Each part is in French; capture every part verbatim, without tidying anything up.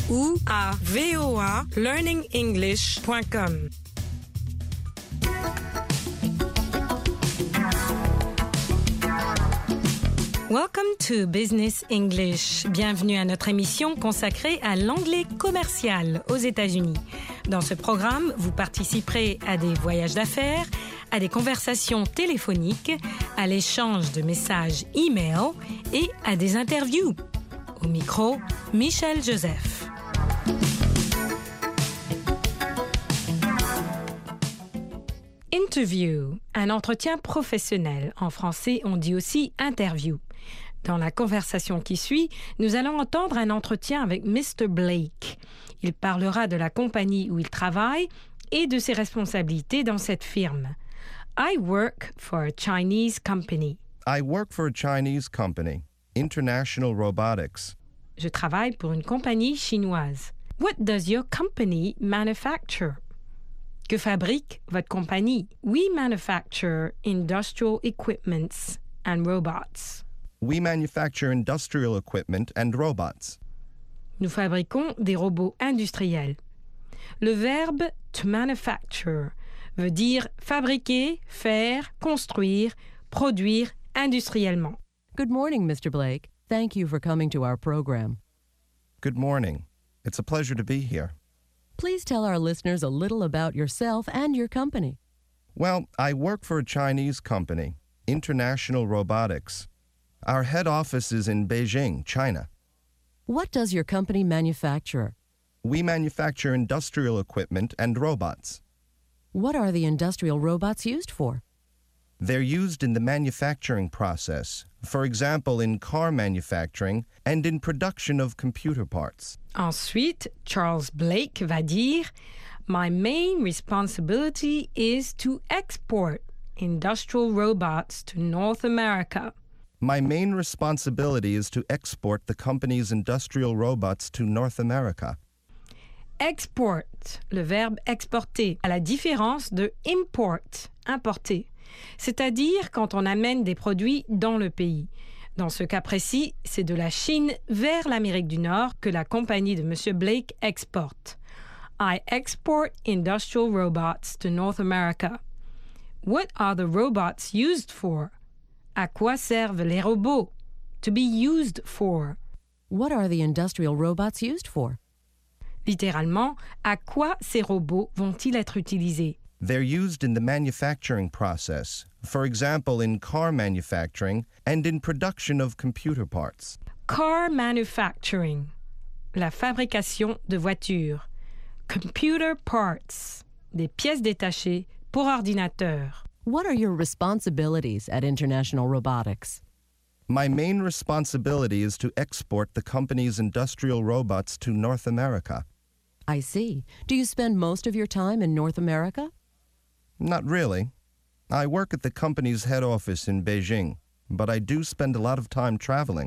ou à v o a learning english point com. Welcome to Business English. Bienvenue à notre émission consacrée à l'anglais commercial aux États-Unis. Dans ce programme, vous participerez à des voyages d'affaires, à des conversations téléphoniques, à l'échange de messages e-mail et à des interviews. Au micro, Michel Joseph. Interview, un entretien professionnel. En français, on dit aussi interview. Dans la conversation qui suit, nous allons entendre un entretien avec mister Blake. Il parlera de la compagnie où il travaille et de ses responsabilités dans cette firme. I work for a Chinese company. I work for a Chinese company, International Robotics. Je travaille pour une compagnie chinoise. What does your company manufacture? Que fabrique votre compagnie? We manufacture industrial equipments and robots. We manufacture industrial equipment and robots. Nous fabriquons des robots industriels. Le verbe to manufacture veut dire fabriquer, faire, construire, produire industriellement. Good morning, mister Blake. Thank you for coming to our program. Good morning. It's a pleasure to be here. Please tell our listeners a little about yourself and your company. Well, I work for a Chinese company, International Robotics. Our head office is in Beijing, China. What does your company manufacture? We manufacture industrial equipment and robots. What are the industrial robots used for? They're used in the manufacturing process, for example, in car manufacturing and in production of computer parts. Ensuite, Charles Blake va dire, My main responsibility is to export industrial robots to North America. My main responsibility is to export the company's industrial robots to North America. Export, le verbe exporter, à la différence de import, importer, c'est-à-dire quand on amène des produits dans le pays. Dans ce cas précis, c'est de la Chine vers l'Amérique du Nord que la compagnie de M. Blake exporte. I export industrial robots to North America. What are the robots used for? À quoi servent les robots? To be used for. What are the industrial robots used for? Littéralement, à quoi ces robots vont-ils être utilisés? They're used in the manufacturing process, for example, in car manufacturing and in production of computer parts. Car manufacturing, la fabrication de voitures. Computer parts, des pièces détachées pour ordinateur. What are your responsibilities at International Robotics? My main responsibility is to export the company's industrial robots to North America. I see. Do you spend most of your time in North America? Not really. I work at the company's head office in Beijing, but I do spend a lot of time traveling.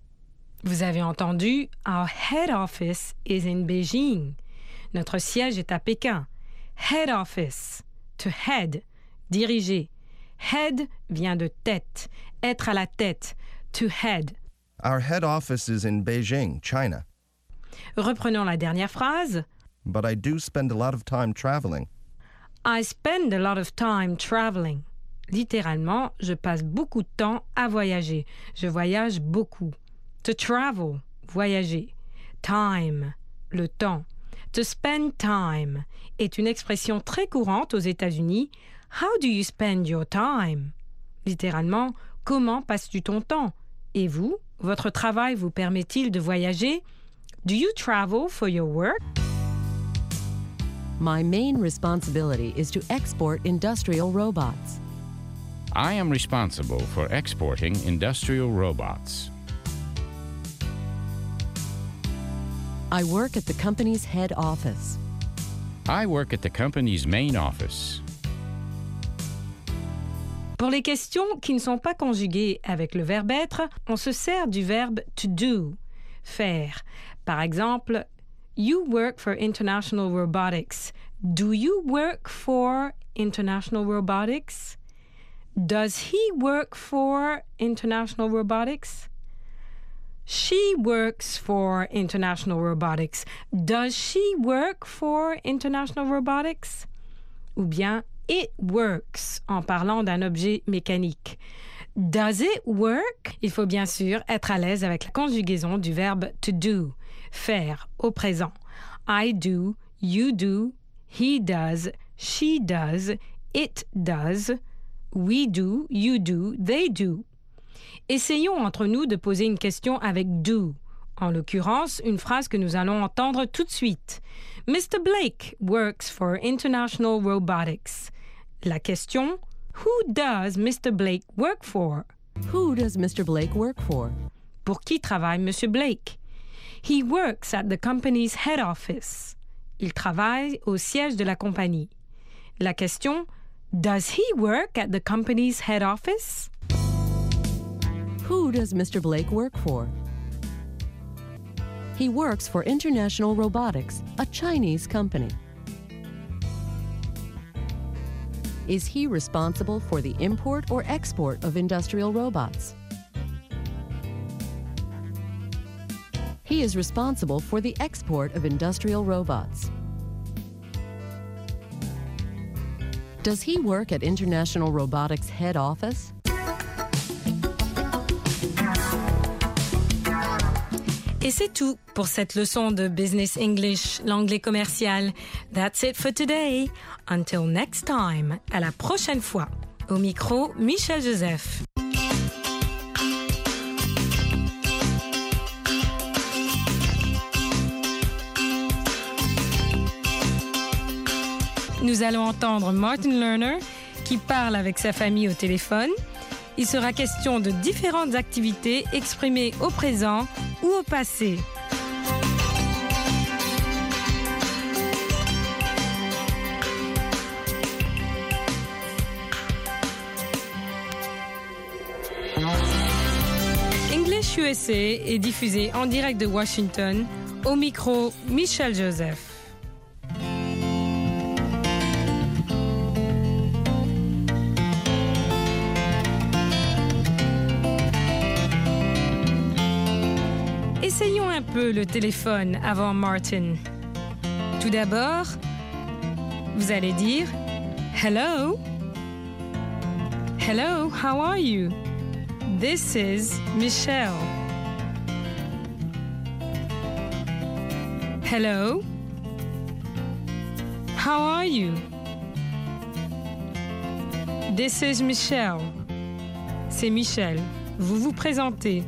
Vous avez entendu, our head office is in Beijing. Notre siège est à Pékin. Head office, to head, diriger. Head vient de tête, être à la tête, to head. Our head office is in Beijing, China. Reprenons la dernière phrase. But I do spend a lot of time traveling. I spend a lot of time traveling. Littéralement, je passe beaucoup de temps à voyager. Je voyage beaucoup. To travel, voyager. Time, le temps. To spend time est une expression très courante aux États-Unis. How do you spend your time? Littéralement, comment passes-tu ton temps? Et vous, votre travail vous permet-il de voyager? Do you travel for your work? My main responsibility is to export industrial robots. I am responsible for exporting industrial robots. I work at the company's head office. I work at the company's main office. Pour les questions qui ne sont pas conjuguées avec le verbe être, on se sert du verbe to do, faire. Par exemple, you work for International Robotics. Do you work for International Robotics? Does he work for International Robotics? She works for International Robotics. Does she work for International Robotics? Ou bien it works en parlant d'un objet mécanique. Does it work? Il faut bien sûr être à l'aise avec la conjugaison du verbe to do, faire au présent. I do, you do, he does, she does, it does, we do, you do, they do. Essayons entre nous de poser une question avec do. En l'occurrence, une phrase que nous allons entendre tout de suite. Mister Blake works for International Robotics. La question, who does Mister Blake work for? Who does Mister Blake work for? Pour qui travaille Monsieur Blake? He works at the company's head office. Il travaille au siège de la compagnie. La question, does he work at the company's head office? Who does Mister Blake work for? He works for International Robotics, a Chinese company. Is he responsible for the import or export of industrial robots? He is responsible for the export of industrial robots. Does he work at International Robotics head office? Et c'est tout pour cette leçon de Business English, l'anglais commercial. That's it for today. Until next time. À la prochaine fois. Au micro, Michel Joseph. Nous allons entendre Martin Lerner qui parle avec sa famille au téléphone. Il sera question de différentes activités exprimées au présent ou au passé. English U S A est diffusé en direct de Washington. Au micro, Michel Joseph. Essayons un peu le téléphone avant Martin. Tout d'abord, vous allez dire Hello. Hello, how are you? This is Michelle. Hello. How are you? This is Michelle. C'est Michel. Vous vous présentez.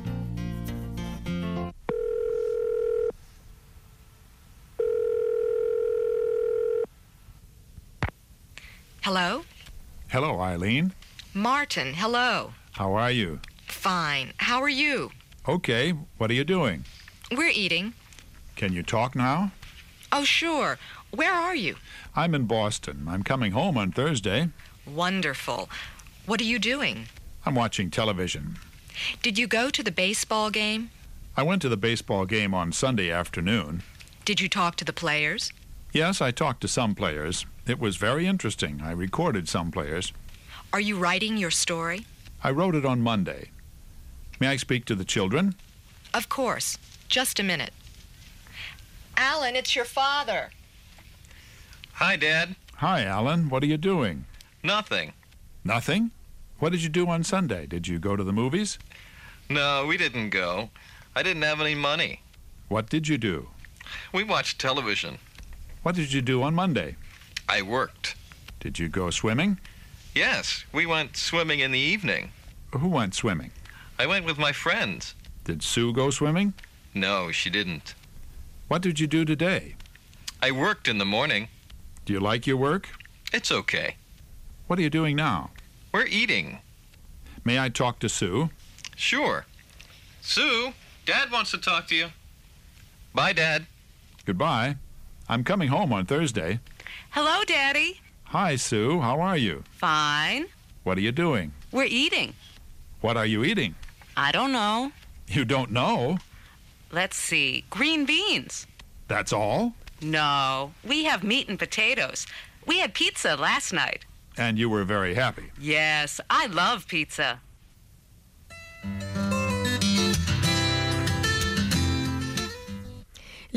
Hello? Hello, Eileen. Martin, hello. How are you? Fine. How are you? Okay. What are you doing? We're eating. Can you talk now? Oh, sure. Where are you? I'm in Boston. I'm coming home on Thursday. Wonderful. What are you doing? I'm watching television. Did you go to the baseball game? I went to the baseball game on Sunday afternoon. Did you talk to the players? Yes, I talked to some players. It was very interesting. I recorded some players. Are you writing your story? I wrote it on Monday. May I speak to the children? Of course. Just a minute. Alan, it's your father. Hi, Dad. Hi, Alan. What are you doing? Nothing. Nothing? What did you do on Sunday? Did you go to the movies? No, we didn't go. I didn't have any money. What did you do? We watched television. What did you do on Monday? I worked. Did you go swimming? Yes, we went swimming in the evening. Who went swimming? I went with my friends. Did Sue go swimming? No, she didn't. What did you do today? I worked in the morning. Do you like your work? It's okay. What are you doing now? We're eating. May I talk to Sue? Sure. Sue, Dad wants to talk to you. Bye, Dad. Goodbye. I'm coming home on Thursday. Hello, Daddy. Hi, Sue. How are you? Fine. What are you doing? We're eating. What are you eating? I don't know. You don't know? Let's see. Green beans. That's all? No, we have meat and potatoes. We had pizza last night. And you were very happy. Yes, I love pizza.